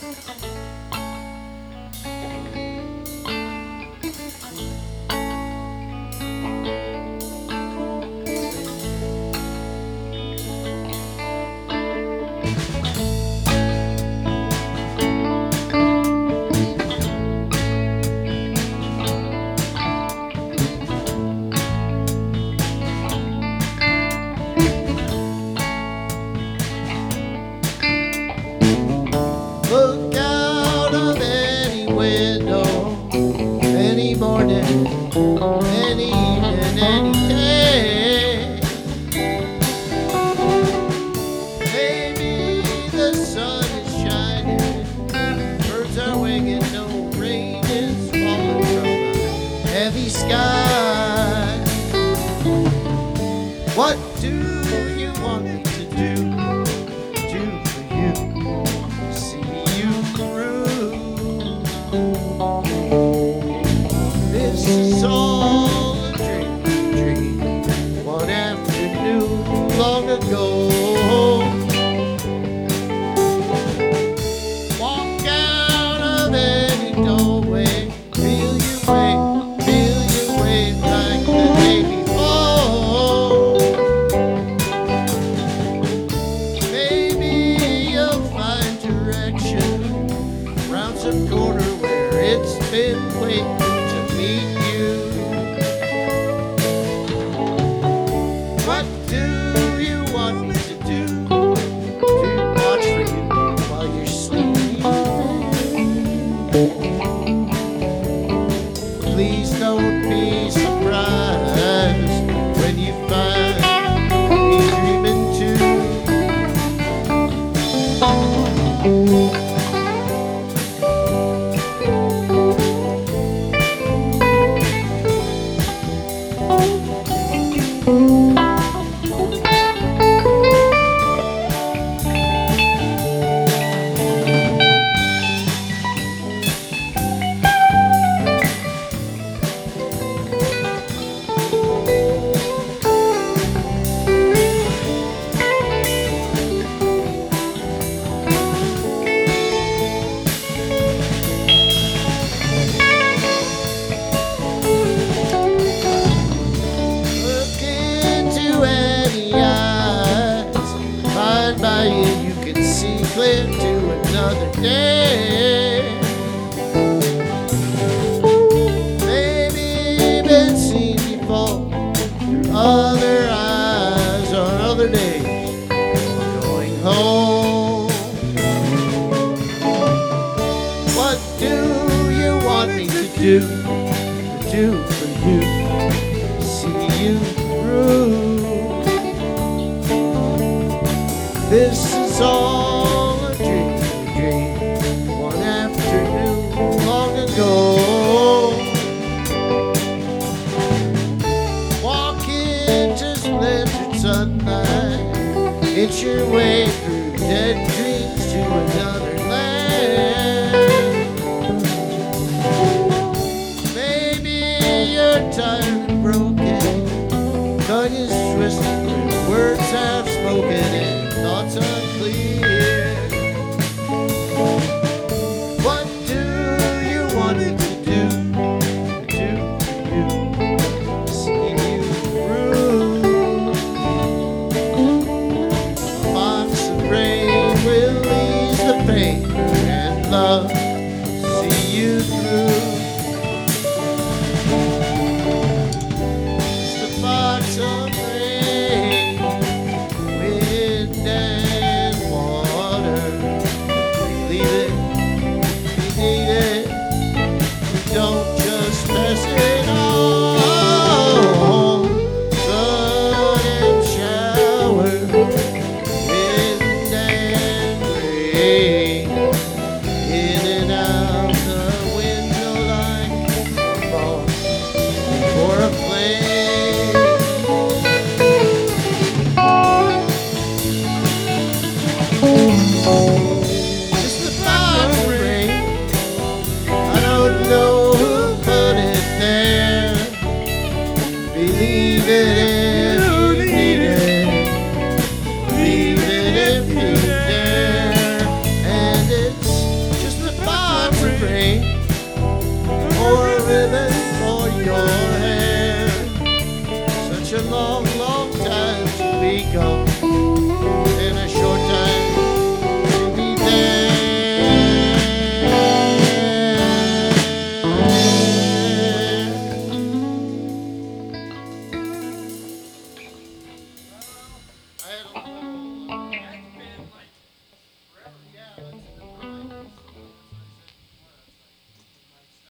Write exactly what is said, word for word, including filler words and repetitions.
Look out of any window, any morning, any evening, any day. Maybe the sun is shining, birds are winging, no rain is falling from a heavy sky. What do you want me to do? Do for you? See you through. This is all a dream, dream. One afternoon long ago. Walk out of any doorway, feel you wave, feel you wave like the day before. Maybe you'll find direction round some corner where it's been waiting to meet you. What do you want me to do? To watch for you while you're sleeping? Please don't be surprised when you find me dreaming too. Look into any eyes, fine by you, you can see clear to another day. Maybe been seen before through other eyes on other days. Going home. What do you want me to do? To do for you? See you through. This is all a dream, a dream. One afternoon long ago. Walk into splendid sunlight, inch your way through dead dreams to another land. Maybe you're tired and broken, tongue is twisted, words half spoken and thoughts unclear. a long, long time to be gone.